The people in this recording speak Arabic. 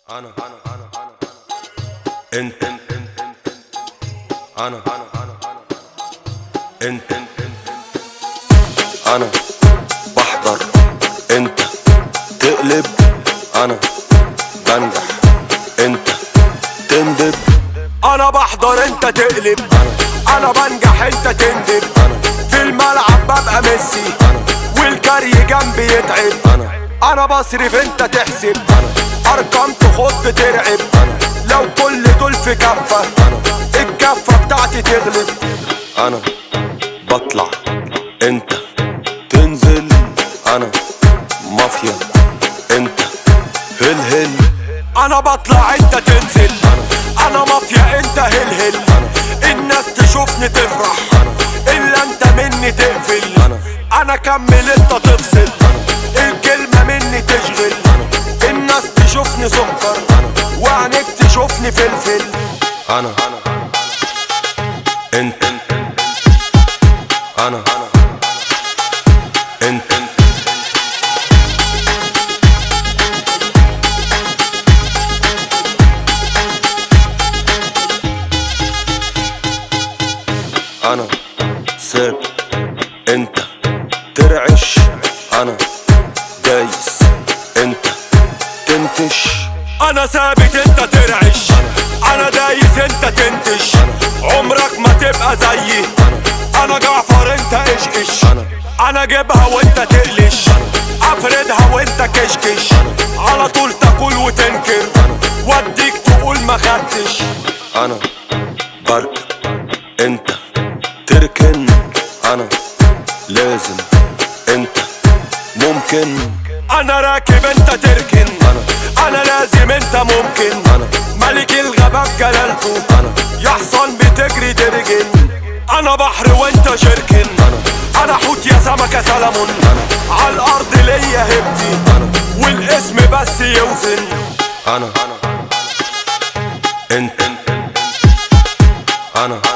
انا انت انا انت انا بحضر انت تقلب، انا بنجح انت تندب. انا بحضر انت تقلب، انا بنجح انت تندب. في الملعب ببقى ميسي والجري جنبي يتعب. انا بصرف انت تحسب، ارقام تخض ترعب. لو كل دول في كفة الكفة بتاعتي تغلب. انا بطلع انت تنزل، انا مافيا انت هل. انا بطلع انت تنزل، انا مافيا انت هل. الناس تشوفني تفرح الا انت مني تقفل. انا كمل انت تفصل، الكلمة مني تشغل. الناس تشوفني سكر وعينيك تشوفني فلفل. انا انت انا انت انا ساب انت ترعش، انا دايس انت تنتش. انا ثابت انت ترعش، انا دايس انت تنتش. عمرك ما تبقى زيي، انا جعفر انت قشقش. انا جيبها وانت تقلش، افردها وانت كشكش. على طول تاكل وتنكر وديك تقول ما خدتش. انا بركب انت تركن، انا لازم انت ممكن. انا راكب انت تركن، انا لازم انت ممكن. ملك الغابة بجلالته، يا حصان بتجري ترجن. انا بحر وانت شركن، انا حوت يا سمكة سلمون. عالارض ليا هبتي والاسم بس يوزن. انا انت انا